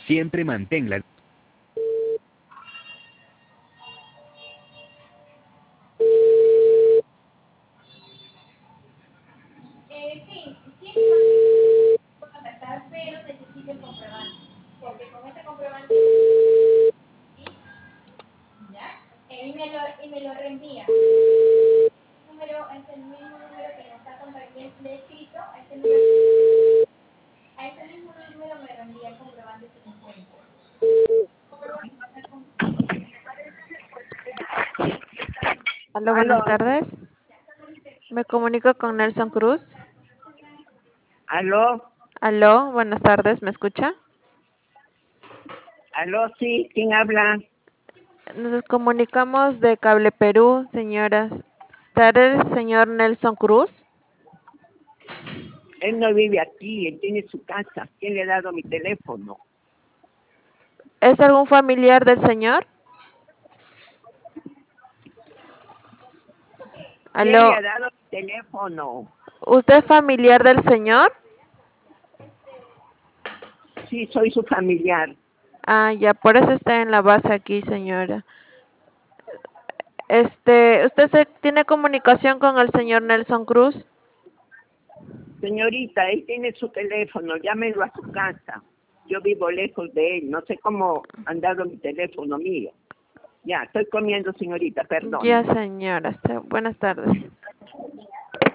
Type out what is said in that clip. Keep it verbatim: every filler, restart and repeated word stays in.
Siempre manténla. Eh, sí, sí, puedo contactar, pero necesito el comprobante, porque con ese comprobante, ¿sí? ¿Ya? Eh, y, me lo, y me lo reenvía. El número es el mismo número que nos está compartiendo escrito, a ese, número, a ese mismo número me reenvía el comprobante si lo encuentro. Aló, buenas Aló, tardes. Me comunico con Nelson Cruz. aló, Aló, buenas tardes, ¿me escucha? aló, sí, ¿quién habla? Nos comunicamos de Cable Perú, señoras. ¿Está el señor Nelson Cruz? Él no vive aquí, él tiene su casa. ¿Quién le ha dado mi teléfono? ¿Es algún familiar del señor? ¿Quién le Aló, ha dado mi teléfono? ¿usted es familiar del señor? Sí, soy su familiar. Ah, ya, por eso está en la base aquí, señora. Este, ¿usted se, tiene comunicación con el señor Nelson Cruz? Señorita, él tiene su teléfono, llámelo a su casa. Yo vivo lejos de él, no sé cómo han dado mi teléfono mío. Ya, estoy comiendo, señorita, perdón. Ya, señora. Está- Buenas tardes.